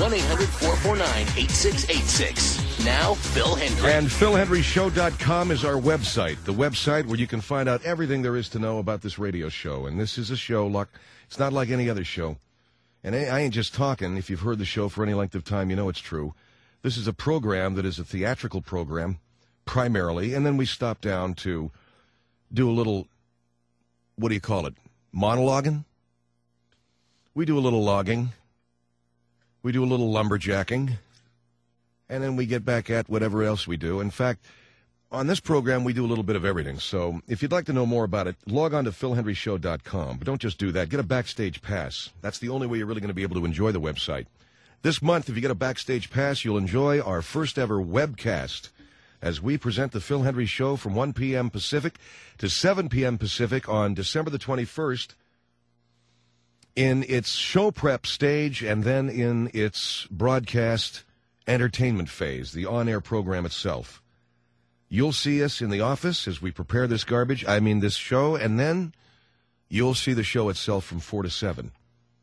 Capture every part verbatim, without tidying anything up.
one eight hundred four four nine eight six eight six. Now, Phil Hendry. And Phil Hendry Show dot com is our website, the website where you can find out everything there is to know about this radio show. And this is a show, like, it's not like any other show. And I ain't just talking. If you've heard the show for any length of time, you know it's true. This is a program that is a theatrical program, primarily, and then we stop down to do a little, what do you call it, monologuing? We do a little logging. We do a little lumberjacking. And then we get back at whatever else we do. In fact, on this program, we do a little bit of everything. So if you'd like to know more about it, log on to Phil Hendry Show dot com. But don't just do that. Get a Backstage Pass. That's the only way you're really going to be able to enjoy the website. This month, if you get a Backstage Pass, you'll enjoy our first ever webcast as we present the Phil Hendry Show from one p.m. Pacific to seven p.m. Pacific on December the twenty-first in its show prep stage and then in its broadcast entertainment phase, the on-air program itself. You'll see us in the office as we prepare this garbage, I mean this show, and then you'll see the show itself from four to seven.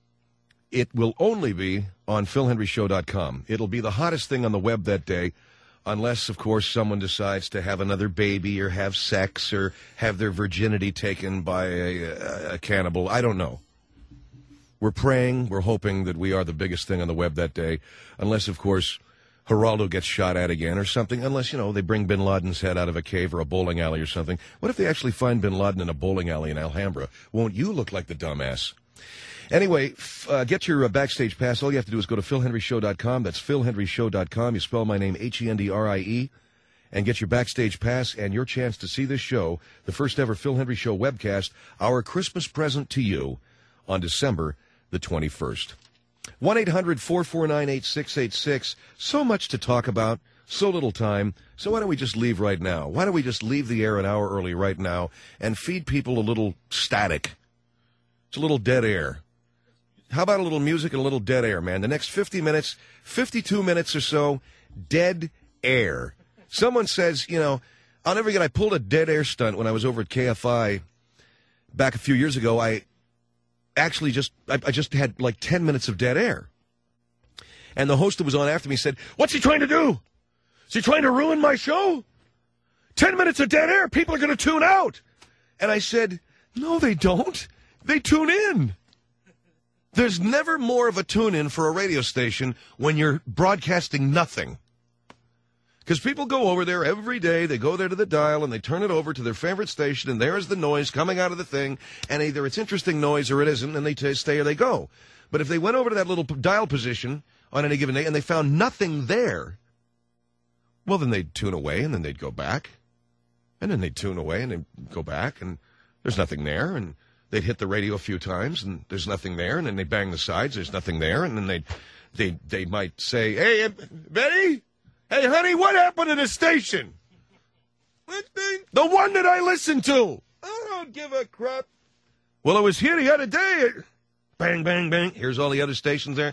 It will only be on Phil Hendry Show dot com. It'll be the hottest thing on the web that day, unless, of course, someone decides to have another baby or have sex or have their virginity taken by a, a, a cannibal. I don't know. We're praying, we're hoping that we are the biggest thing on the web that day, unless, of course, Geraldo gets shot at again or something, unless, you know, they bring bin Laden's head out of a cave or a bowling alley or something. What if they actually find bin Laden in a bowling alley in Alhambra? Won't you look like the dumbass? Anyway, uh, get your uh, Backstage Pass. All you have to do is go to Phil Hendry Show dot com. That's Phil Hendry Show dot com. You spell my name H E N D R I E. And get your Backstage Pass and your chance to see this show, the first ever Phil Hendry Show webcast, our Christmas present to you on December the twenty-first. one eight hundred four four nine eight six eight six. So much to talk about, so little time. So why don't we just leave right now? Why don't we just leave the air an hour early right now and feed people a little static? It's a little dead air. How about a little music and a little dead air, man? The next fifty minutes, fifty-two minutes or so, dead air. Someone says, you know, I'll never forget, I pulled a dead air stunt when I was over at K F I back a few years ago. I actually just, I, I just had like ten minutes of dead air. And the host that was on after me said, what's he trying to do? Is he trying to ruin my show? ten minutes of dead air, people are going to tune out. And I said, no, they don't. They tune in. There's never more of a tune-in for a radio station when you're broadcasting nothing. Because people go over there every day, they go there to the dial, and they turn it over to their favorite station, and there's the noise coming out of the thing, and either it's interesting noise or it isn't, and they t- stay or they go. But if they went over to that little p- dial position on any given day and they found nothing there, well, then they'd tune away, and then they'd go back, and then they'd tune away, and they'd go back, and there's nothing there, and they'd hit the radio a few times, and there's nothing there, and then they bang the sides, there's nothing there, and then they'd, they they might say, hey, Betty, hey, honey, what happened to the station? The one that I listened to. I don't give a crap. Well, I was here the other day. Bang, bang, bang. Here's all the other stations there.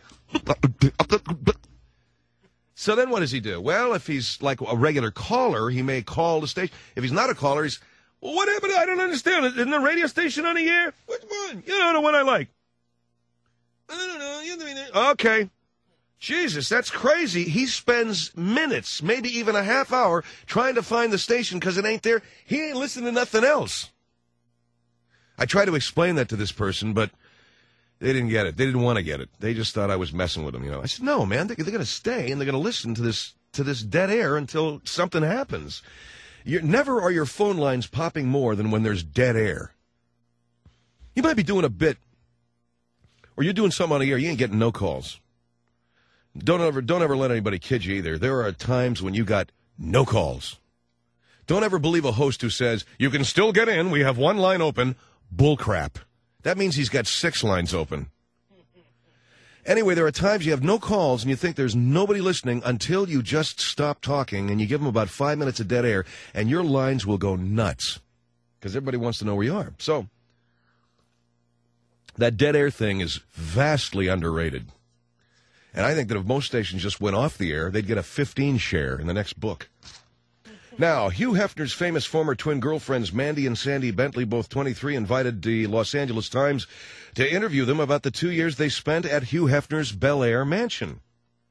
So then what does he do? Well, if he's like a regular caller, he may call the station. If he's not a caller, he's, well, what happened? I don't understand. Isn't the radio station on the air? Which one? You know, the one I like. I don't know. Okay. Jesus, that's crazy. He spends minutes, maybe even a half hour, trying to find the station because it ain't there. He ain't listening to nothing else. I tried to explain that to this person, but they didn't get it. They didn't want to get it. They just thought I was messing with them, you know. I said, no, man, they're, they're going to stay, and they're going to listen to this to this dead air until something happens. You're, never are your phone lines popping more than when there's dead air. You might be doing a bit, or you're doing something on the air, you ain't getting no calls. Don't ever, don't ever let anybody kid you either. There are times when you got no calls. Don't ever believe a host who says, you can still get in, we have one line open. Bull crap. That means he's got six lines open. Anyway, there are times you have no calls and you think there's nobody listening until you just stop talking and you give them about five minutes of dead air and your lines will go nuts because everybody wants to know where you are. So that dead air thing is vastly underrated. And I think that if most stations just went off the air, they'd get a fifteen share in the next book. Now, Hugh Hefner's famous former twin girlfriends, Mandy and Sandy Bentley, both twenty-three, invited the Los Angeles Times to interview them about the two years they spent at Hugh Hefner's Bel Air mansion.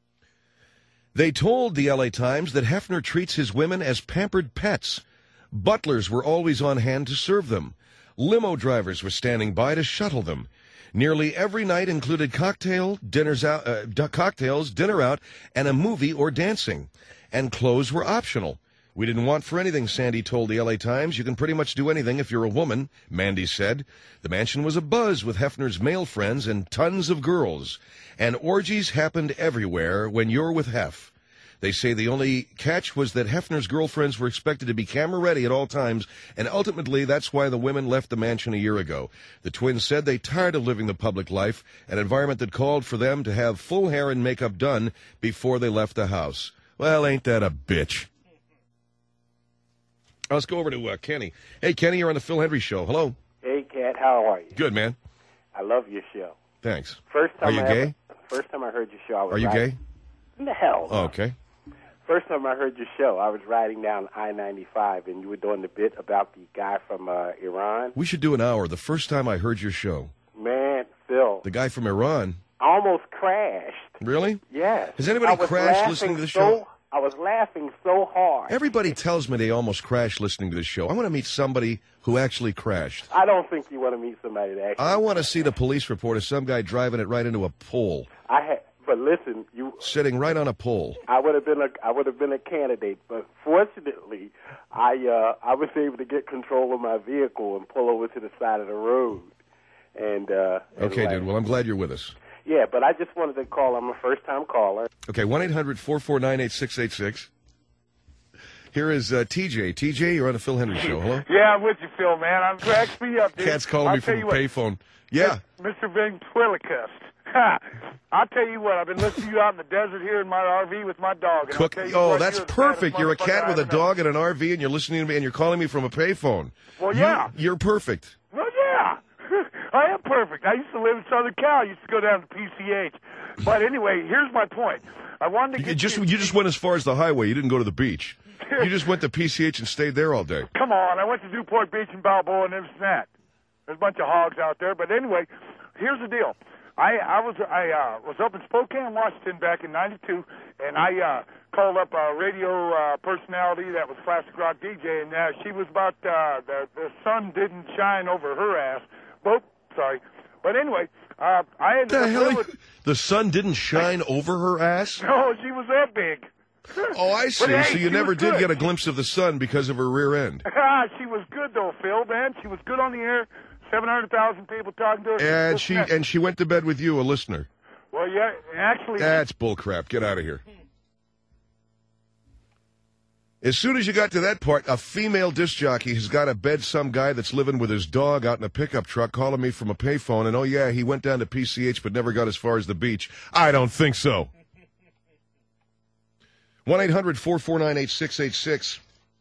They told the L A Times that Hefner treats his women as pampered pets. Butlers were always on hand to serve them. Limo drivers were standing by to shuttle them. Nearly every night included cocktail, dinners out, uh, cocktails, dinner out, and a movie or dancing. And clothes were optional. We didn't want for anything, Sandy told the L A Times. You can pretty much do anything if you're a woman, Mandy said. The mansion was abuzz with Hefner's male friends and tons of girls. And orgies happened everywhere when you're with Hef. They say the only catch was that Hefner's girlfriends were expected to be camera-ready at all times, and ultimately that's why the women left the mansion a year ago. The twins said they tired of living the public life, an environment that called for them to have full hair and makeup done before they left the house. Well, ain't that a bitch? Let's go over to uh, Kenny. Hey, Kenny, you're on the Phil Hendry Show. Hello. Hey, Cat, how are you? Good, man. I love your show. Thanks. First time Are you I gay? Ever, first time I heard your show, I was Are you riding, gay? In the hell. Oh, okay. First time I heard your show, I was riding down I ninety-five, and you were doing the bit about the guy from uh, Iran. We should do an hour. The first time I heard your show. Man, Phil. The guy from Iran. I almost crashed. Really? Yes. Has anybody I was crashed listening to the so, show? I was laughing so hard. Everybody tells me they almost crashed listening to the show. I want to meet somebody who actually crashed. I don't think you want to meet somebody that actually I want to see the police report of some guy driving it right into a pole. I had, but listen, you Sitting right on a pole. I would have been a I would have been a candidate, but fortunately, I uh, I was able to get control of my vehicle and pull over to the side of the road. And uh, Okay, anyway. dude. Well, I'm glad you're with us. Yeah, but I just wanted to call. I'm a first-time caller. Okay, one eight hundred four four nine eight six eight six. Here is uh, T J. T J, you're on the Phil Hendry Show. Hello? Yeah, I'm with you, Phil, man. I'm cracks me up, dude. Cat's calling I'll me tell from a you what, payphone. Yeah. Mister Ventriloquist. Ha! I'll tell you what, I've been listening to you out in the desert here in my R V with my dog. And I'll Cook. tell you Oh, what, that's you're the perfect. baddest You're a cat motherfucker with a I ever dog and an R V, and you're listening to me, and you're calling me from a payphone. Well, You- yeah. You're perfect. Well, yeah. I am perfect. I used to live in Southern Cal. I used to go down to P C H. But anyway, here's my point. I wanted to You get just you... you just went as far as the highway. You didn't go to the beach. You just went to P C H and stayed there all day. Come on, I went to Newport Beach and Balboa and this and that. There's a bunch of hogs out there. But anyway, here's the deal. I, I was I uh, was up in Spokane, Washington back in ninety-two, and I uh, called up a radio uh, personality that was classic rock D J, and uh, she was about, uh, the, the sun didn't shine over her ass. Boop, sorry. But anyway, uh, I ended The up hell? with, The sun didn't shine over her ass? no, she was that big. Oh, I see. But, hey, So you she never was did good. get a glimpse of the sun because of her rear end. She was good, though, Phil, man. She was good on the air. seven hundred thousand people talking to her. And This she that. and she went to bed with you, a listener. Well, yeah, actually... That's bullcrap. Get out of here. As soon as you got to that part, a female disc jockey has got to bed some guy that's living with his dog out in a pickup truck calling me from a payphone, and oh yeah, he went down to P C H but never got as far as the beach. I don't think so. one eight hundred four four nine eight six eight six.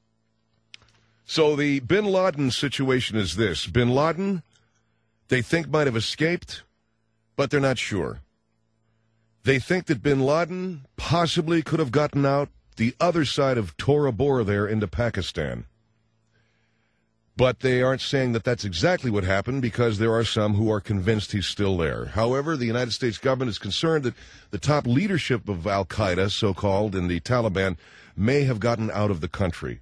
So the Bin Laden situation is this. Bin Laden, they think might have escaped, but they're not sure. They think that Bin Laden possibly could have gotten out the other side of Tora Bora there into Pakistan. But they aren't saying that that's exactly what happened because there are some who are convinced he's still there. However, the United States government is concerned that the top leadership of Al-Qaeda, so-called, and the Taliban may have gotten out of the country.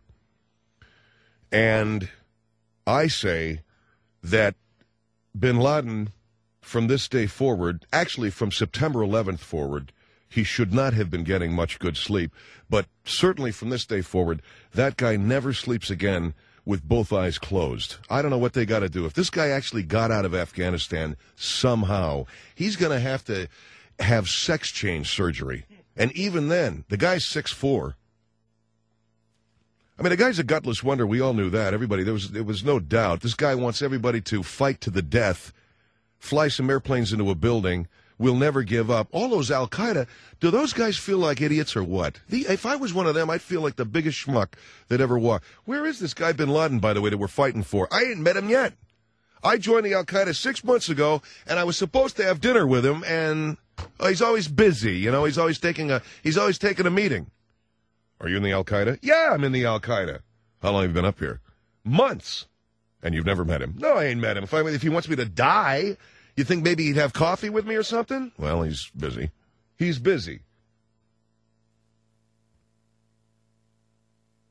And I say that Bin Laden, from this day forward, actually from September eleventh forward, he should not have been getting much good sleep. But certainly from this day forward, that guy never sleeps again with both eyes closed. I don't know what they got to do. If this guy actually got out of Afghanistan somehow, he's going to have to have sex change surgery. And even then, the guy's six foot four. I mean, the guy's a gutless wonder. We all knew that. Everybody, there was, there was no doubt. This guy wants everybody to fight to the death, fly some airplanes into a building. We'll never give up. All those Al-Qaeda, do those guys feel like idiots or what? The, if I was one of them, I'd feel like the biggest schmuck that ever walked. Where is this guy Bin Laden, by the way, that we're fighting for? I ain't met him yet. I joined the Al-Qaeda six months ago, and I was supposed to have dinner with him, and oh, he's always busy. You know, he's always taking a he's always taking a meeting. Are you in the Al-Qaeda? Yeah, I'm in the Al-Qaeda. How long have you been up here? Months. And you've never met him? No, I ain't met him. If, I, if he wants me to die, you think maybe he'd have coffee with me or something? Well, he's busy. He's busy.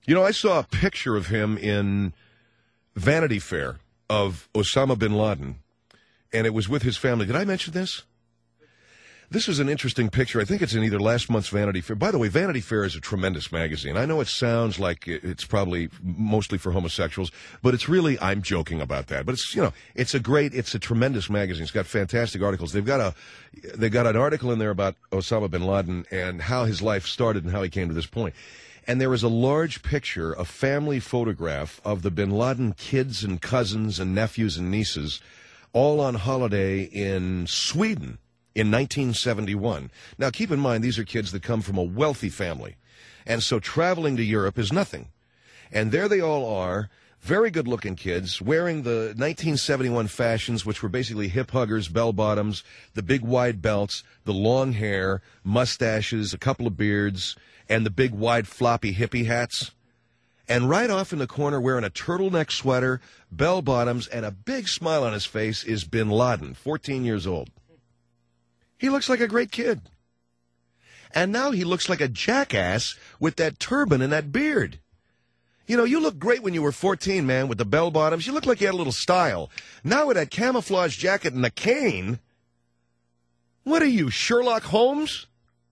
You know, I saw a picture of him in Vanity Fair of Osama bin Laden, and it was with his family. Did I mention this? This is an interesting picture. I think it's in either last month's Vanity Fair. By the way, Vanity Fair is a tremendous magazine. I know it sounds like it's probably mostly for homosexuals, but it's really, I'm joking about that. But it's, you know, it's a great, it's a tremendous magazine. It's got fantastic articles. They've got a, they've got an article in there about Osama bin Laden and how his life started and how he came to this point. And there is a large picture, a family photograph of the bin Laden kids and cousins and nephews and nieces all on holiday in Sweden in nineteen seventy-one. Now, keep in mind, these are kids that come from a wealthy family. And so traveling to Europe is nothing. And there they all are, very good-looking kids, wearing the nineteen seventy-one fashions, which were basically hip huggers, bell-bottoms, the big wide belts, the long hair, mustaches, a couple of beards, and the big wide floppy hippie hats. And right off in the corner, wearing a turtleneck sweater, bell-bottoms, and a big smile on his face is bin Laden, fourteen years old. He looks like a great kid. And now he looks like a jackass with that turban and that beard. You know, you looked great when you were fourteen, man, with the bell-bottoms. You looked like you had a little style. Now with that camouflage jacket and the cane, what are you, Sherlock Holmes?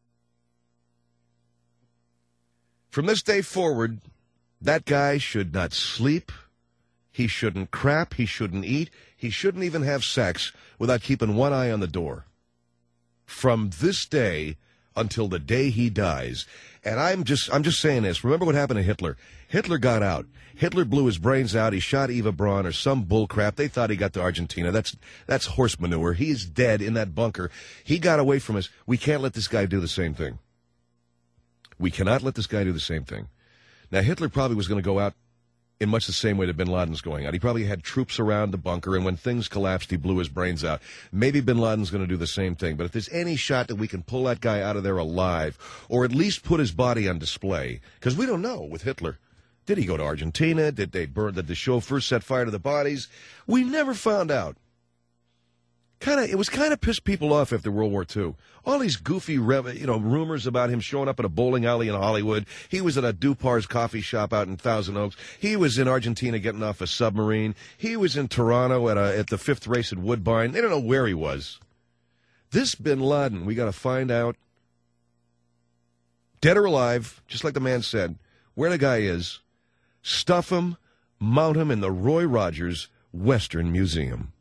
From this day forward, that guy should not sleep. He shouldn't crap. He shouldn't eat. He shouldn't even have sex without keeping one eye on the door. From this day until the day he dies. And I'm just I'm just saying this. Remember what happened to Hitler? Hitler got out. Hitler blew his brains out. He shot Eva Braun or some bull crap. They thought he got to Argentina. That's that's horse manure. He's dead in that bunker. He got away from us. We can't let this guy do the same thing. We cannot let this guy do the same thing. Now, Hitler probably was going to go out in much the same way that bin Laden's going out. He probably had troops around the bunker, and when things collapsed, he blew his brains out. Maybe bin Laden's going to do the same thing. But if there's any shot that we can pull that guy out of there alive, or at least put his body on display, because we don't know with Hitler. Did he go to Argentina? Did they burn? Did the chauffeur set fire to the bodies? We never found out. Kind of, it was kind of pissed people off after World War Two. All these goofy, you know, rumors about him showing up at a bowling alley in Hollywood. He was at a Dupar's coffee shop out in Thousand Oaks. He was in Argentina getting off a submarine. He was in Toronto at a, at the fifth race at Woodbine. They don't know where he was. This bin Laden, we got to find out, dead or alive, just like the man said, where the guy is, stuff him, mount him in the Roy Rogers Western Museum.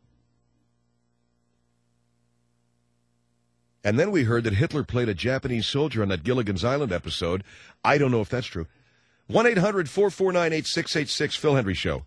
And then we heard that Hitler played a Japanese soldier on that Gilligan's Island episode. I don't know if that's true. one eight hundred four four nine eight six eight six, Phil Hendry Show.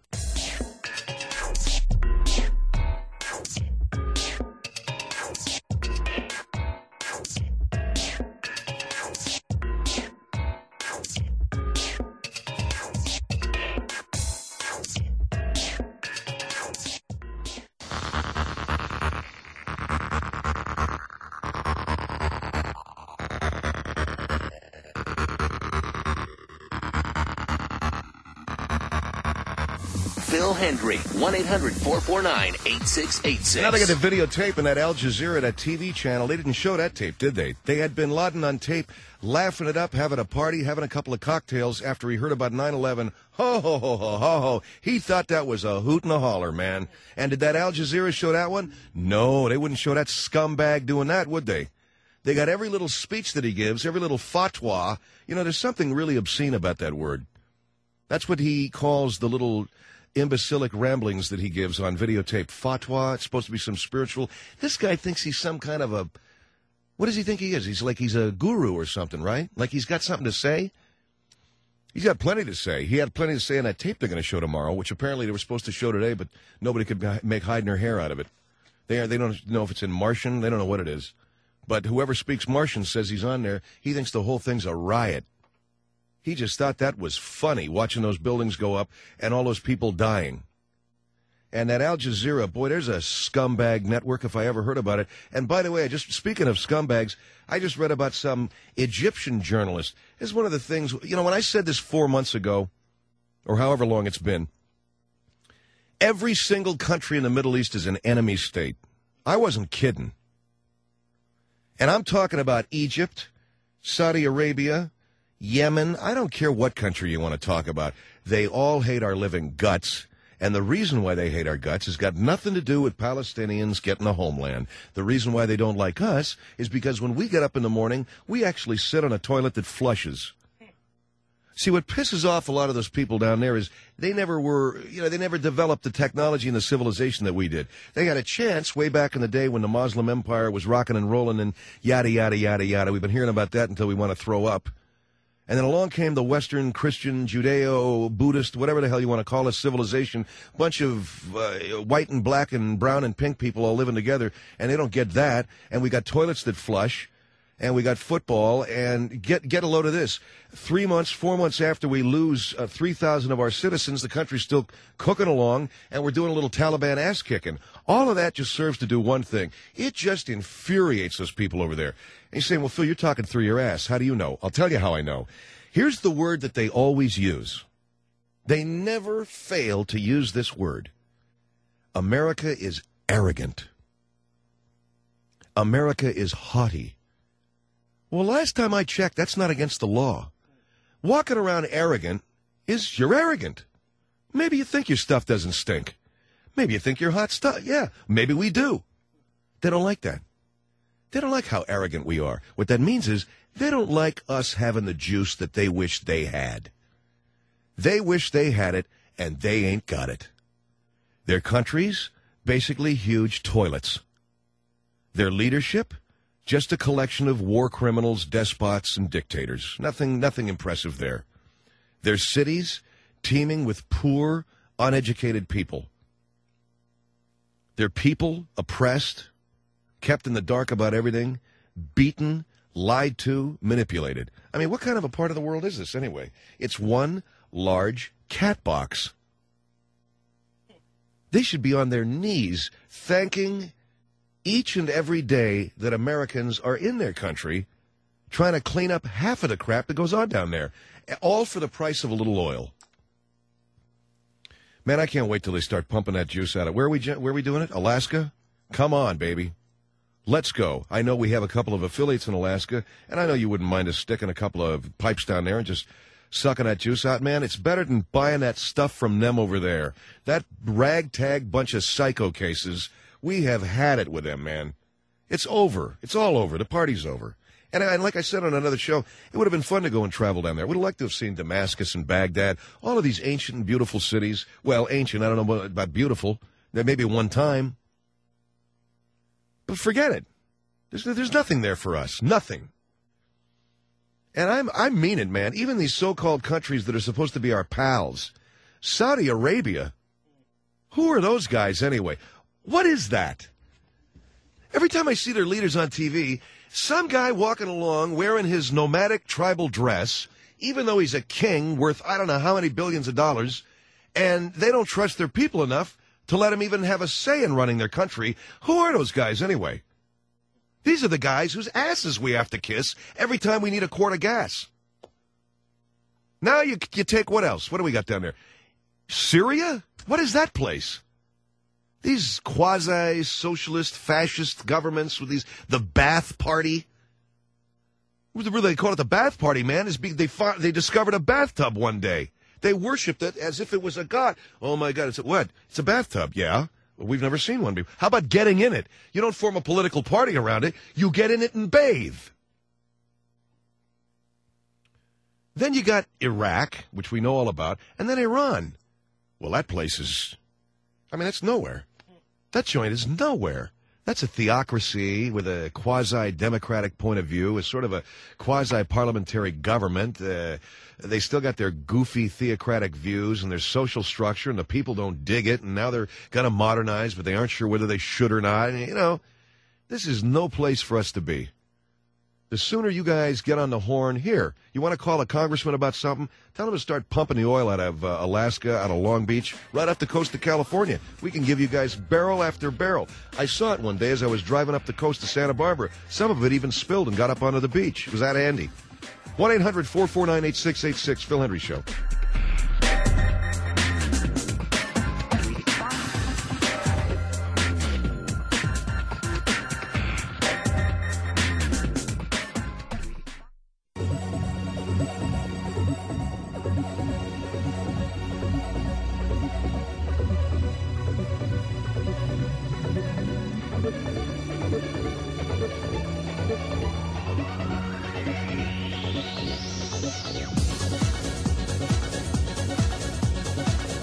Phil Hendry, one eight hundred four four nine eight six eight six. Now they got the videotape in that Al Jazeera, that T V channel. They didn't show that tape, did they? They had bin Laden on tape, laughing it up, having a party, having a couple of cocktails after he heard about nine eleven. Ho, ho, ho, ho, ho, ho. He thought that was a hoot and a holler, man. And did that Al Jazeera show that one? No, they wouldn't show that scumbag doing that, would they? They got every little speech that he gives, every little fatwa. You know, there's something really obscene about that word. That's what he calls the little imbecilic ramblings that he gives on videotape. Fatwa, it's supposed to be some spiritual. This guy thinks he's some kind of a, what does he think he is? He's like he's a guru or something, right? Like he's got something to say? He's got plenty to say. He had plenty to say in that tape they're going to show tomorrow, which apparently they were supposed to show today, but nobody could make hide nor hair out of it. They are, they don't know if it's in Martian. They don't know what it is. But whoever speaks Martian says he's on there. He thinks the whole thing's a riot. He just thought that was funny, watching those buildings go up and all those people dying. And that Al Jazeera, boy, there's a scumbag network if I ever heard about it. And by the way, I just speaking of scumbags, I just read about some Egyptian journalist. This is one of the things, you know, when I said this four months ago, or however long it's been, every single country in the Middle East is an enemy state. I wasn't kidding. And I'm talking about Egypt, Saudi Arabia, Yemen, I don't care what country you want to talk about. They all hate our living guts. And the reason why they hate our guts has got nothing to do with Palestinians getting a homeland. The reason why they don't like us is because when we get up in the morning, we actually sit on a toilet that flushes. See, what pisses off a lot of those people down there is they never were, you know, they never developed the technology and the civilization that we did. They had a chance way back in the day when the Muslim Empire was rocking and rolling and yada, yada, yada, yada. We've been hearing about that until we want to throw up. And then along came the Western Christian, Judeo, Buddhist, whatever the hell you want to call it, civilization. Bunch of uh, white and black and brown and pink people all living together, and they don't get that. And we got toilets that flush, and we got football. And get get a load of this. Three months, four months after we lose uh, three thousand of our citizens, the country's still cooking along, and we're doing a little Taliban ass-kicking. All of that just serves to do one thing. It just infuriates those people over there. And you're saying, well, Phil, you're talking through your ass. How do you know? I'll tell you how I know. Here's the word that they always use. They never fail to use this word. America is arrogant. America is haughty. Well, last time I checked, that's not against the law. Walking around arrogant is you're arrogant. Maybe you think your stuff doesn't stink. Maybe you think you're hot stuff. Yeah, maybe we do. They don't like that. They don't like how arrogant we are. What that means is they don't like us having the juice that they wish they had. They wish they had it, and they ain't got it. Their countries, basically huge toilets. Their leadership, just a collection of war criminals, despots, and dictators. Nothing, nothing impressive there. Their cities, teeming with poor, uneducated people. Their people, oppressed, kept in the dark about everything, beaten, lied to, manipulated. I mean, what kind of a part of the world is this anyway? It's one large cat box. They should be on their knees thanking each and every day that Americans are in their country trying to clean up half of the crap that goes on down there, all for the price of a little oil. Man, I can't wait till they start pumping that juice out of. Where are we, where are we doing it? Alaska? Come on, baby. Let's go. I know we have a couple of affiliates in Alaska, and I know you wouldn't mind us sticking a couple of pipes down there and just sucking that juice out. Man, it's better than buying that stuff from them over there. That ragtag bunch of psycho cases, we have had it with them, man. It's over. It's all over. The party's over. And, and like I said on another show, it would have been fun to go and travel down there. We'd have liked to have seen Damascus and Baghdad, all of these ancient and beautiful cities. Well, ancient, I don't know about beautiful. Maybe one time. But forget it. There's, there's nothing there for us. Nothing. And I'm, I mean it, man. Even these so-called countries that are supposed to be our pals. Saudi Arabia. Who are those guys anyway? What is that? Every time I see their leaders on T V, some guy walking along wearing his nomadic tribal dress, even though he's a king worth I don't know how many billions of dollars, and they don't trust their people enough to let him even have a say in running their country. Who are those guys anyway? These are the guys whose asses we have to kiss every time we need a quart of gas. Now you, you take what else? What do we got down there? Syria? What is that place? These quasi-socialist, fascist governments with these, the Ba'ath Party. Really, they call it the Ba'ath Party, man. Is they fought, they discovered a bathtub one day. They worshipped it as if it was a god. Oh, my God, it's a, what? It's a bathtub, yeah. Well, we've never seen one before. How about getting in it? You don't form a political party around it. You get in it and bathe. Then you got Iraq, which we know all about, and then Iran. Well, that place is, I mean, that's nowhere. That joint is nowhere. That's a theocracy with a quasi-democratic point of view, a sort of a quasi-parliamentary government. Uh, they still got their goofy theocratic views and their social structure, and the people don't dig it, and now they're going to modernize, but they aren't sure whether they should or not. And, you know, this is no place for us to be. The sooner you guys get on the horn, here, you want to call a congressman about something, tell him to start pumping the oil out of uh, Alaska, out of Long Beach, right up the coast of California. We can give you guys barrel after barrel. I saw it one day as I was driving up the coast of Santa Barbara. Some of it even spilled and got up onto the beach. It was that handy. one eight hundred four four nine eight six eight six, Phil Hendry Show.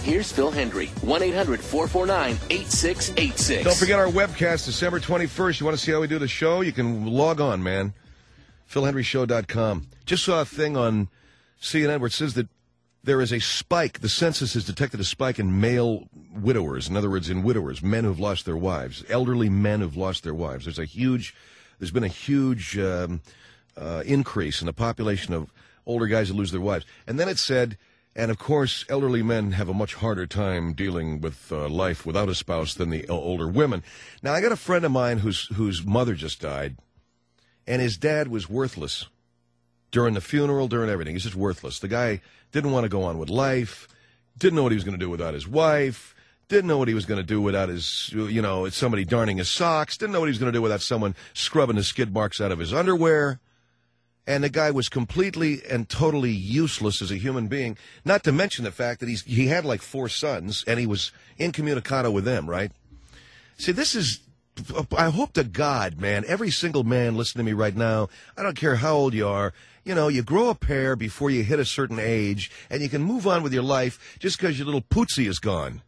here's Phil Hendry. one eight hundred four four nine eight six eight six. Don't forget our webcast, December twenty-first. You want to see how we do the show? You can log on, man. phil hendry show dot com. Just saw a thing on C N N where it says that there is a spike. The census has detected a spike in male widowers. In other words, in widowers, men who've lost their wives, elderly men who've lost their wives. There's a huge, there's been a huge um, uh, increase in the population of older guys that lose their wives. And then it said, and of course, elderly men have a much harder time dealing with uh, life without a spouse than the older women. Now, I got a friend of mine whose whose mother just died, and his dad was worthless during the funeral, during everything. He's just worthless. The guy didn't want to go on with life, didn't know what he was going to do without his wife, didn't know what he was going to do without his, you know, somebody darning his socks, didn't know what he was going to do without someone scrubbing the skid marks out of his underwear. And the guy was completely and totally useless as a human being, not to mention the fact that he's he had like four sons, and he was incommunicado with them, right? See, this is, I hope to God, man, every single man listening to me right now, I don't care how old you are, you know, you grow a pair before you hit a certain age, and you can move on with your life just because your little pootsy is gone.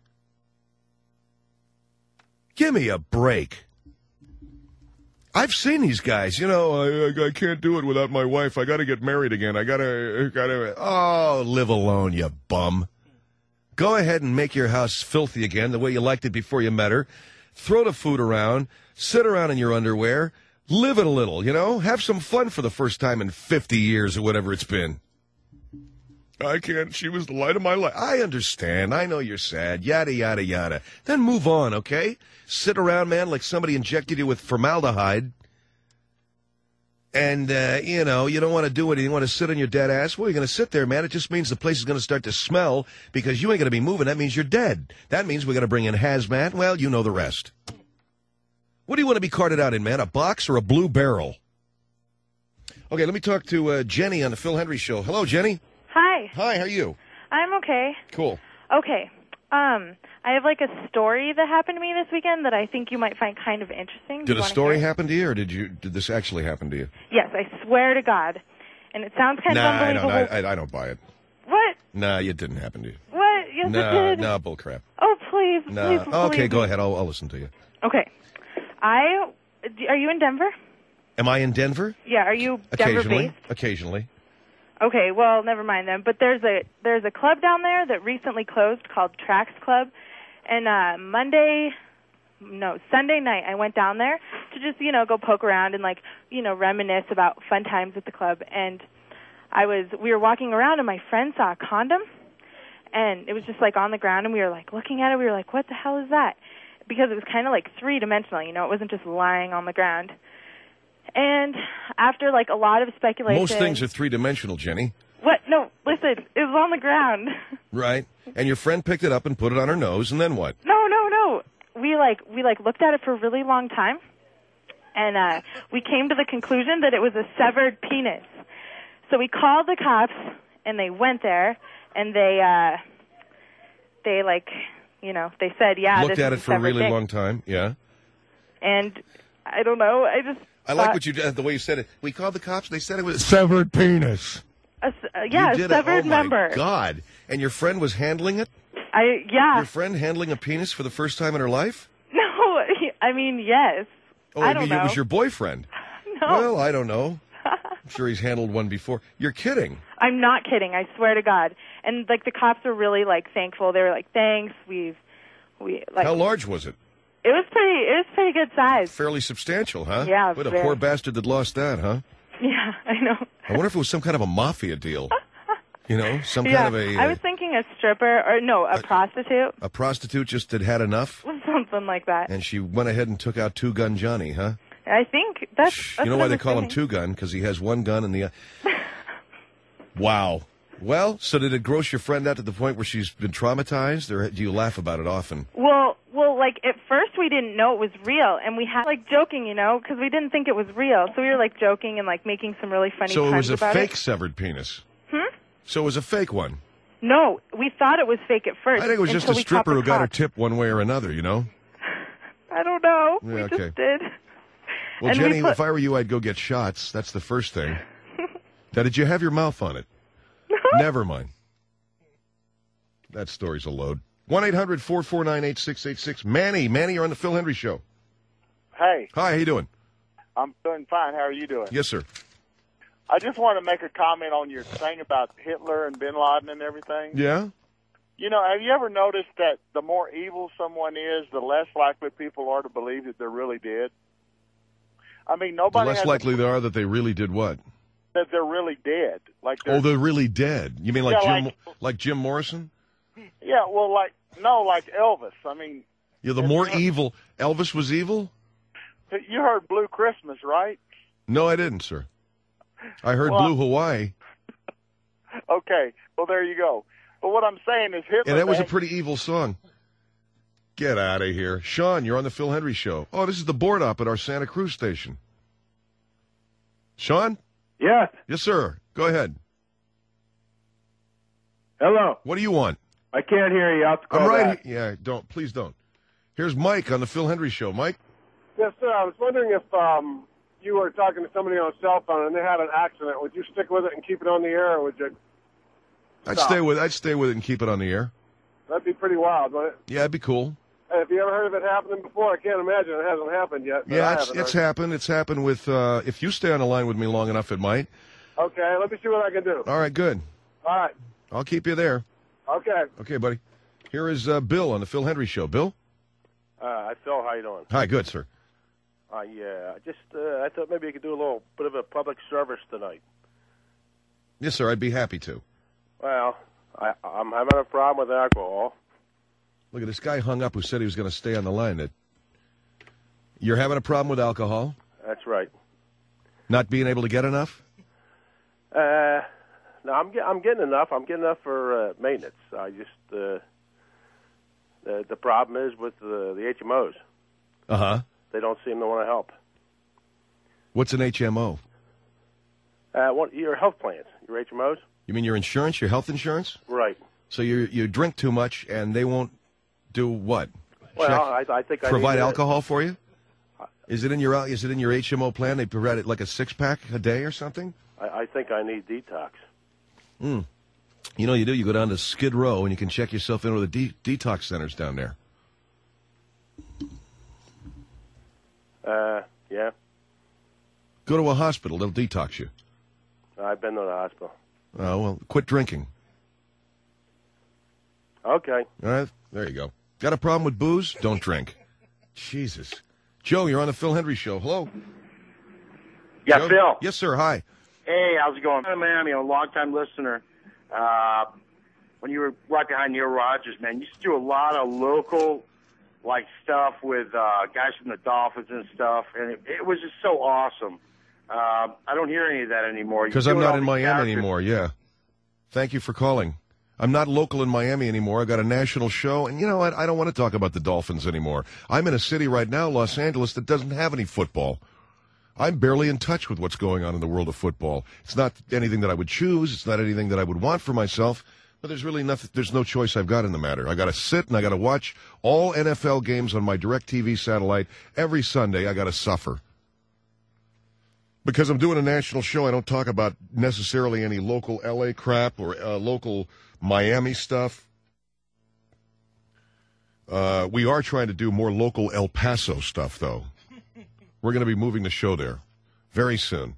Give me a break. I've seen these guys, you know, I, I can't do it without my wife. I got to get married again. I got to, got to, oh, live alone, you bum. Go ahead and make your house filthy again the way you liked it before you met her. Throw the food around, sit around in your underwear, live it a little, you know, have some fun for the first time in fifty years or whatever it's been. I can't, she was the light of my life. I understand, I know you're sad, yada, yada, yada. Then move on, okay? Sit around, man, like somebody injected you with formaldehyde. And, uh, you know, you don't want to do it. You want to sit on your dead ass. Well, you're going to sit there, man. It just means the place is going to start to smell because you ain't going to be moving. That means you're dead. That means we're going to bring in hazmat. Well, you know the rest. What do you want to be carted out in, man? A box or a blue barrel? Okay, let me talk to uh, Jenny on the Phil Hendry Show. Hello, Jenny. Hi. Hi, how are you? I'm okay. Cool. Okay. Um, I have like a story that happened to me this weekend that I think you might find kind of interesting. Did a story happen to you, or did you? Did this actually happen to you? Yes, I swear to God. And it sounds kind nah, of unbelievable. I don't, I, I don't buy it. What? Nah, it didn't happen to you. What? Yes, nah, it did. Nah, bull crap. Oh, please, Nah. please, Oh, okay, believe go me. ahead. I'll, I'll listen to you. Okay. I, are you in Denver? Am I in Denver? Yeah, are you Occasionally. Denver-based? Occasionally. Okay, well, never mind then. But there's a there's a club down there that recently closed called Trax Club, and uh, Monday, no, Sunday night, I went down there to just you know go poke around and like you know reminisce about fun times at the club. And I was we were walking around, and my friend saw a condom, and it was just like on the ground, and we were like looking at it. We were like, what the hell is that? Because it was kind of like three dimensional, you know, it wasn't just lying on the ground. And after, like, a lot of speculation... Most things are three-dimensional, Jenny. What? No, listen, it was on the ground. Right. And your friend picked it up and put it on her nose, and then what? No, no, no. We, like, we like looked at it for a really long time, and uh, we came to the conclusion that it was a severed penis. So we called the cops, and they went there, and they, uh, they, like, you know, they said, yeah, Looked this at is it for a really dick. long time, yeah. And I don't know, I just... I thought, like what you did, the way you said it. We called the cops, they said it was a severed penis. A, uh, yeah, you a did severed it. Oh, my member. God. And your friend was handling it? I yeah. Your friend handling a penis for the first time in her life? No, I mean yes. Oh, I I don't mean, know. it was your boyfriend. No. Well, I don't know. I'm sure he's handled one before. You're kidding. I'm not kidding. I swear to God. And like the cops were really like thankful. They were like, "Thanks, we've we like." How large was it? It was pretty. It was pretty good size. Fairly substantial, huh? Yeah, What a very. poor bastard that lost that, huh? Yeah, I know. I wonder if it was some kind of a mafia deal. You know, some Yeah, kind of a I was thinking a stripper or no, a, a- prostitute, a prostitute just had had enough, something like that. and she went ahead and took out Two Gun Johnny, huh? I think that's. that's You know what why I'm they call him assuming. Two Gun? Because he has one gun and the. Wow. Well, so did it gross your friend out to the point where she's been traumatized, or do you laugh about it often? Well, well, like at first we didn't know it was real, and we had like joking, you know, because we didn't think it was real. So we were like joking and like making some really funny So it puns was a about fake it. severed penis. Hmm? So it was a fake one. No, we thought it was fake at first. I think it was just until a we caught stripper the who got her cops. tip one way or another, you know? I don't know. Yeah, we okay. just did. Well, And we Jenny, put- if I were you, I'd go get shots. That's the first thing. Now, did you have your mouth on it? Never mind. That story's a load. one eight hundred four four nine eight six eight six. Manny, Manny, you're on the Phil Hendry Show. Hey. Hi, how you doing? I'm doing fine. How are you doing? Yes, sir. I just want to make a comment on your thing about Hitler and Bin Laden and everything. Yeah? You know, have you ever noticed that the more evil someone is, the less likely people are to believe that they're really dead? I mean, The nobody less has likely they are that they really did what? that they're really dead. Like they're, Oh, they're really dead. You mean like Yeah, Jim like- like Jim Morrison? yeah, well, like no, like Elvis. I mean, Yeah, the more evil. Elvis was evil? you heard Blue Christmas, right? No, I didn't, sir. I heard Well, Blue Hawaii, Okay, well there you go. But what I'm saying is Hitler. and that was a man, pretty evil song. Get out of here. Sean, you're on the Phil Hendry Show. Oh, this is the board op at our Santa Cruz station. Sean? Yes. Yes, sir. Go ahead. Hello. What do you want? I can't hear you. I'll have to call I'm right back. he- Yeah, don't. Please don't. Here's Mike on the Phil Hendry Show. Mike? Yes, sir. I was wondering if um, you were talking to somebody on a cell phone and they had an accident. Would you stick with it and keep it on the air, or would you? I'd Stop. stay with I'd stay with it and keep it on the air. That'd be pretty wild, wouldn't it? Yeah, it'd be cool. Hey, have you ever heard of it happening before? I can't imagine it hasn't happened yet. but I Yeah, it's, haven't it's heard. happened. It's happened with, uh, if you stay on the line with me long enough, it might. Okay, let me see what I can do. All right, good. All right. I'll keep you there. Okay. Okay, buddy. Here is uh, Bill on the Phil Hendry Show. Bill? Uh, Phil, how you doing? Hi, good, sir. Uh, yeah, I just uh, I thought maybe you could do a little bit of a public service tonight. Yes, sir, I'd be happy to. Well, I, I'm having a problem with alcohol. Look at this guy hung up who said he was going to stay on the line. That You're having a problem with alcohol? That's right. Not being able to get enough? Uh, no, I'm get, I'm getting enough. I'm getting enough for uh, maintenance. I just uh, the the problem is with the the H M Os. Uh-huh. They don't seem to want to help. What's an H M O? Uh, what your health plans? Your H M Os? You mean your insurance, your health insurance? Right. So you you drink too much and they won't do what? Well, Check- I, I think I provide need to- alcohol for you? Is it in your is it in your H M O plan? They provide it like a six pack a day or something? I, I think I need detox. Mm. You know you do. You go down to Skid Row and you can check yourself into the de- detox centers down there. Uh, yeah. Go to a hospital. They'll detox you. I've been to the hospital. Oh well, quit drinking. Okay. All right, there you go. Got a problem with booze? Don't drink. Jesus. Joe, you're on the Phil Hendry Show. Hello. Yeah, Joe? Phil. Yes, sir. Hi. Hey, how's it going? I'm Miami, a long-time listener. Uh, when you were right behind Neil Rogers, man, you used to do a lot of local, like, stuff with uh, guys from the Dolphins and stuff, and it, it was just so awesome. Uh, I don't hear any of that anymore. You Because do I'm it not all in these Miami characters. anymore, yeah. Thank you for calling. I'm not local in Miami anymore. I got a national show, and you know what? I don't want to talk about the Dolphins anymore. I'm in a city right now, Los Angeles, that doesn't have any football. I'm barely in touch with what's going on in the world of football. It's not anything that I would choose. It's not anything that I would want for myself. But there's really nothing. There's no choice I've got in the matter. I got to sit and I got to watch all N F L games on my DirecTV satellite every Sunday. I got to suffer. Because I'm doing a national show, I don't talk about necessarily any local L A crap or uh, local Miami stuff. Uh, we are trying to do more local El Paso stuff, though. We're going to be moving the show there very soon.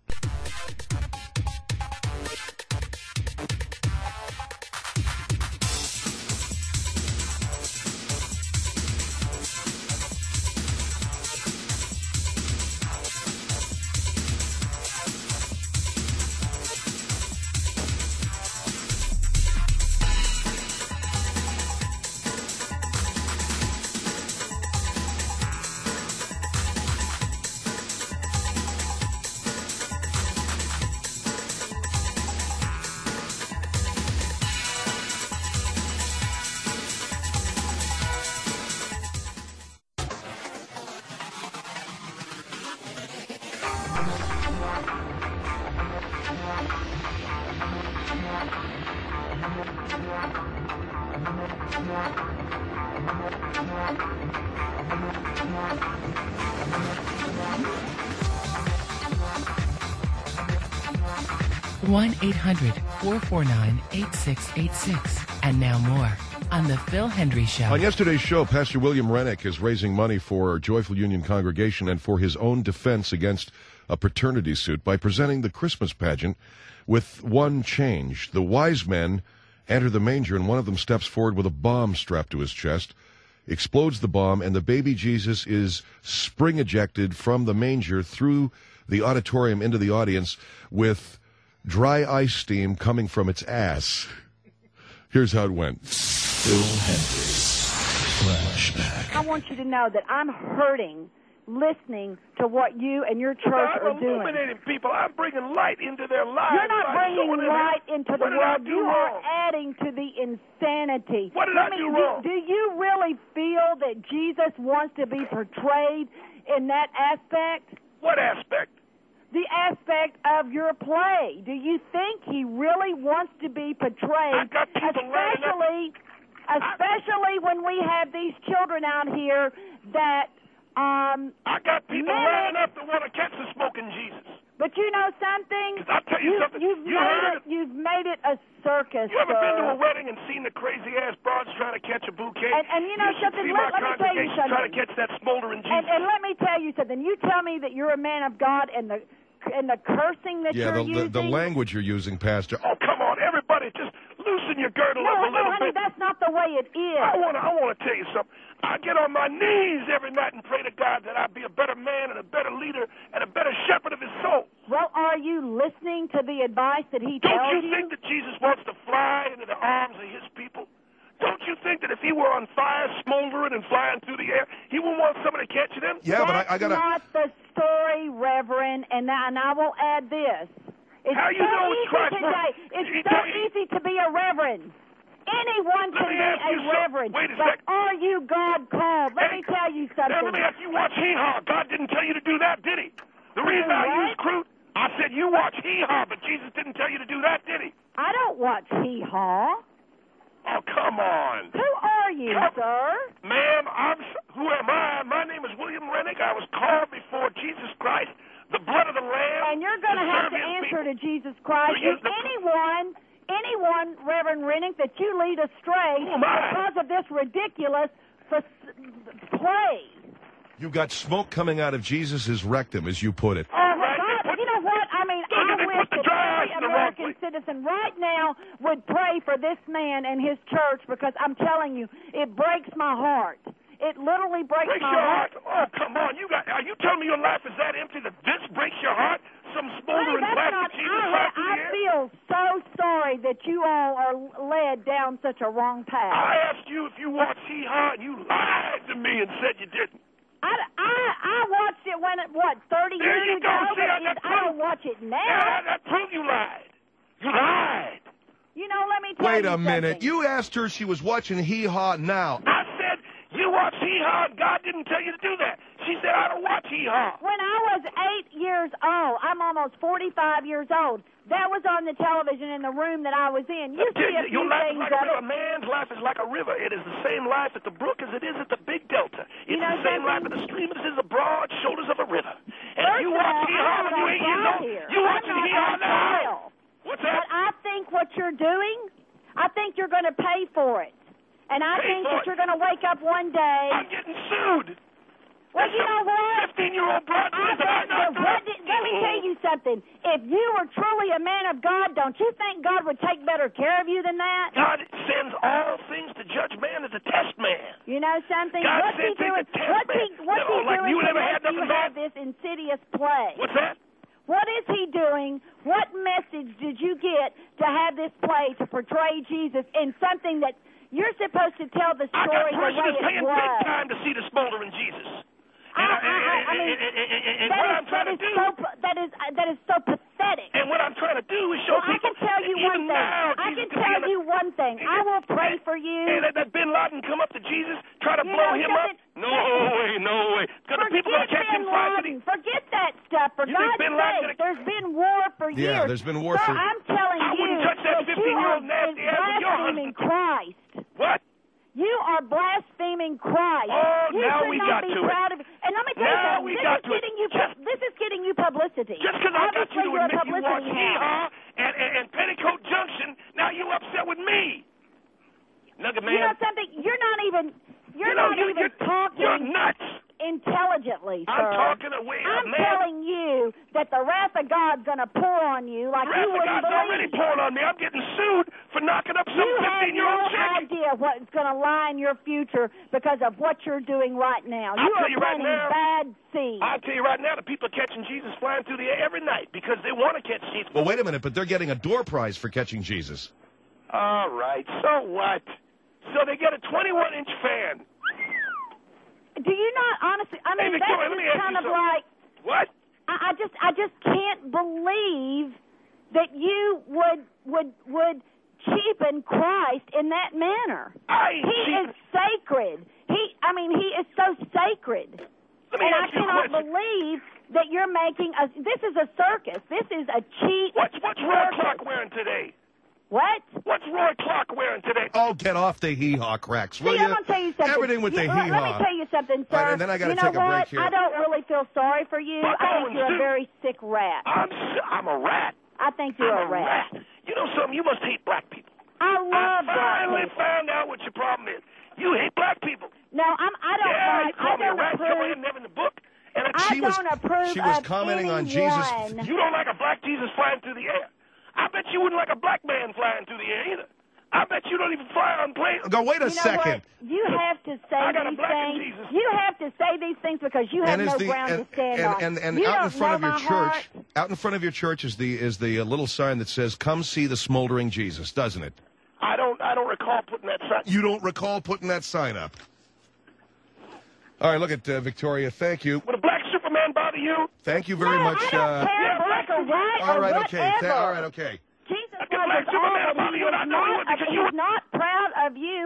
one eight hundred four four nine eight six eight six. And now more on the Phil Hendry Show. On yesterday's show, Pastor William Rennick is raising money for Joyful Union Congregation and for his own defense against a paternity suit by presenting the Christmas pageant with one change. The wise men enter the manger, and one of them steps forward with a bomb strapped to his chest, explodes the bomb, and the baby Jesus is spring ejected from the manger through the auditorium into the audience with dry ice steam coming from its ass. Here's how it went. Phil Hendry's Flashback. I want you to know that I'm hurting listening to what you and your church I'm are doing. illuminating people. I'm bringing light into their lives. You're not by bringing showing them light how- into the What did I world. do You wrong? are adding to the insanity. What did Let I me- do wrong? Do you really feel that Jesus wants to be portrayed in that aspect? What aspect? The aspect of your play. Do you think he really wants to be portrayed? I've got people lining up. especially, especially when we have these children out here that um. I got people mimic- lining up that want to catch the smoking Jesus. But you know something? I'll tell you something. You've You made heard it. You've made it a circus. You ever sir. been to a wedding and seen the crazy ass broads trying to catch a bouquet? And, and you know you should something. see Let, my let me tell you congregation something. trying to catch that smoldering Jesus. And, and let me tell you something. You tell me that you're a man of God, and the and the cursing that Yeah, you're the, the, using. the language you're using, Pastor. Oh, come on, everybody, just loosen your girdle no, up a no, little honey, bit. that's not the way it is. I want to I want to tell you something. I get on my knees every night and pray to God that I be a better man and a better leader and a better shepherd of his soul. Well, are you listening to the advice that he Don't tells you think that Jesus wants to fly into the arms of his people? Don't you think that if he were on fire, smoldering and flying through the air, he would want somebody to catch him? Yeah, but I, I gotta. That's not the story, Reverend, and, that, and I will add this. It's How you so know it's easy Christ? today. It's He so tell you- easy to be a reverend. Anyone Let can me be ask a you something. reverend. Wait a but sec. are you God called? Let Hey, me tell you Now, something. let me ask you, watch Hee Haw. God didn't tell you to do that, did he? The reason I What? use crude, I said you watch Hee Haw, but Jesus didn't tell you to do that, did he? I don't watch Hee Haw. Oh, come on. Who are you, Come- sir? Ma'am, I'm, s- who am I? My name is William Rennick. I was called before Jesus Christ, the blood of the Lamb. And you're going to have serve to his answer people. to Jesus Christ. So you- If anyone, anyone, Reverend Rennick, that you lead astray Who am I? because of this ridiculous f- play. You've got smoke coming out of Jesus' rectum, as you put it. Oh, my God. You know what? I mean, Don't I they wish put the that dry ice every in the wrong American citizen right now would pray for this man and his church, because I'm telling you, it breaks my heart. It literally breaks Breaks my your heart. heart? Oh, come on. You got? Are you telling me your life is that empty that this breaks your heart? Some Honey, smoldering that's plastic not, Jesus I, fly through I the air? feel so sorry that you all are led down such a wrong path. I asked you if you watched Hee Haw, and you lied to me and said you didn't. I, I, I watched it when it, what, thirty There years you go. ago? See, I but got it, I don't proof. watch it now. Yeah, that, that proved you lied. You lied. You know, let me tell Wait you a minute. something. You asked her she was watching Hee Haw now. I said you watch Hee Haw, and God didn't tell you to do that. She said I don't watch Hee Haw. When I was eight years old, I'm almost forty-five years old. That was on the television in the room that I was in. You see a few Your life is things like a of river. it. A man's life is like a river. It is the same life at the brook as it is at the big delta. It's You know the same something? life at the stream as it is the broad shoulders of a river. And First if you of watch all, Hee I'm Haw not when you're on eight years trial old, here. you I'm watching not Hee Haw on now. trial. What's But that? I think what you're doing, I think you're going to pay for it. And I Pay think for that it? you're going to wake up one day. I'm getting sued. Well, you know what? fifteen-year-old broad I says that I'm bet, not but what did, let me tell you something. If you were truly a man of God, don't you think God would take better care of you than that? God sends all things to judge man as a test man. You know something? God what's he sent things doing? to test What's he, man. what's No, he like doing you to never make had you nothing have bad? this insidious play? What's that? What is he doing? What message did you get to have this play to portray Jesus in something that you're supposed to tell the I got story the way parishioners it paying was? big time to see the smoldering Jesus. I, I, I, I mean, and that what is, I'm trying that to is do, so, that is, uh, that is so pathetic. and what I'm trying to do is show Well, I people can tell you that one even thing. now, I Jesus can be tell in the- you one thing. I will pray for you. And let that Bin Laden come up to Jesus, try to You blow know him something? up? No way, no way. Because the people Forget going to catch him Bin flying to Laden. Forget that stuff. For You think God's Bin Laden's sake, gonna- there's been war for Yeah, years. there's been war Sir, for- I'm telling I you wouldn't touch that you are fifteen-year-old nasty ass with your blaspheming husband. Christ. What? You are blaspheming Christ. Oh, you now should we not got be to it. proud of it. And let me tell you Now something. we This got is to it. getting you. Just- this is getting you publicity. Just because I got Obviously, you to you're a admit you watch publicity Hee hound. Haw and, and, and Petticoat Junction, now you upset with me. Nugget man. You know something? You're not even. You're You know, not you- even you're- talking. you're nuts. Intelligently, sir. I'm talking away. I'm man. telling you that the wrath of God's going to pour on you like The you wrath of wouldn't God's already believe. pouring on me. I'm getting sued for knocking up some You have fifteen-year-old no chick. idea what's going to lie in your future because of what you're doing right now. I'll you tell are you right planting now- bad seeds. I'll tell you right now, the people are catching Jesus flying through the air every night because they want to catch Jesus. Well, wait a minute, but they're getting a door prize for catching Jesus. All right, so what? So they get a twenty-one inch fan. Do you not honestly? I Hey, mean, Victoria, that's let me just ask kind you of something. like. What? I, I just, I just can't believe that you would, would, would cheapen Christ in that manner. I he is sacred. He, I mean, he is so sacred. Let me and I ask you a cannot question. believe that you're making a. This is a circus. This is a cheap. What's what's Roy circus. Clark wearing today? What? What's Roy Clark wearing today? Oh, get off the hee-haw cracks, will See, you? I'm gonna tell you something. Everything with the You- let- Let me hee-haw. tell you something, sir. All right, and then I gotta you know take a break what? here. I don't really feel sorry for you. But I think going you're to- a very sick rat. I'm s- I'm a rat. I think you're I'm a rat. You know something? You must hate black people. I love I black finally people. found out what your problem is. You hate black people. No, I'm. I don't yeah, like. you call I me a don't rat. Come approve. in never in the book. And I She was- don't approve she was of commenting on anyone. Jesus. You don't like a black Jesus flying through the air. I bet you wouldn't like a black man flying through the air either. I bet you don't even fly on planes. Go, wait a You know second. what? You have to say I got a these black and things. Jesus. You have to say these things because you have And is no the ground and, to stand and, on. and, and you out don't in front of know your my church, heart. out in front of your church is the is the uh, little sign that says "Come see the smoldering Jesus," doesn't it? I don't. I don't recall putting that sign. You don't recall putting that sign up. All right, look at uh, Victoria. Thank you. Would a black Superman bother you? Thank you very No, much. I don't uh, care black or white all or right, whatever. okay. Th- all right, okay. Jesus I was get black all, Superman and above he you, and I is know you not, would because he's you would- not proud of you.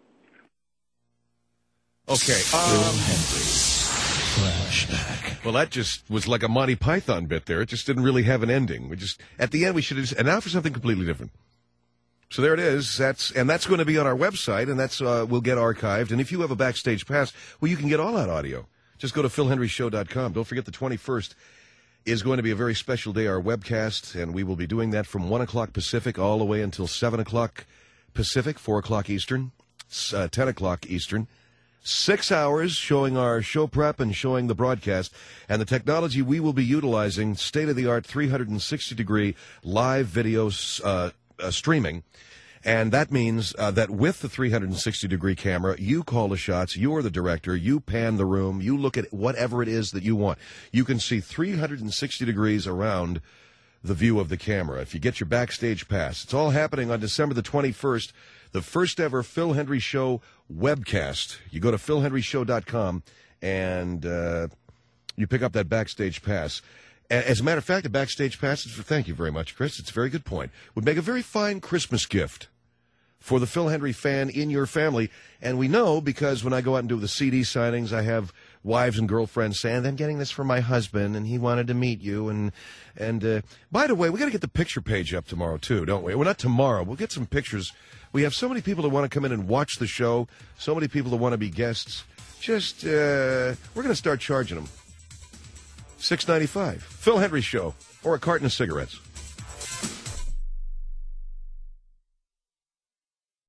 Okay. Bill Um, Henry. Flashback. well, that just was like a Monty Python bit there. It just didn't really have an ending. We just at the end we should have. And now for something completely different. So there it is. That's and that's going to be on our website, and that's uh, will get archived. And if you have a backstage pass, well, you can get all that audio. Just go to phil henry show dot com. Don't forget the twenty-first is going to be a very special day, our webcast, and we will be doing that from one o'clock Pacific all the way until seven o'clock Pacific, four o'clock Eastern, uh, ten o'clock Eastern. Six hours showing our show prep and showing the broadcast and the technology we will be utilizing, state-of-the-art three sixty degree live video uh, uh, streaming. And that means uh, that with the three sixty degree camera, you call the shots, you are the director, you pan the room, you look at whatever it is that you want. You can see three sixty degrees around the view of the camera if you get your backstage pass. It's all happening on December the twenty-first, the first ever Phil Hendry Show webcast. You go to phil henry show dot com and uh, you pick up that backstage pass. As a matter of fact, a backstage pass, thank you very much, Chris, it's a very good point, would make a very fine Christmas gift for the Phil Hendry fan in your family. And we know because when I go out and do the C D signings, I have wives and girlfriends saying, I'm getting this for my husband, and he wanted to meet you. And, and uh, by the way, we got to get the picture page up tomorrow, too, don't we? Well, not tomorrow. We'll get some pictures. We have so many people that want to come in and watch the show, so many people that want to be guests. Just, uh, we're going to start charging them. six ninety-five. Phil Hendry Show, or a carton of cigarettes.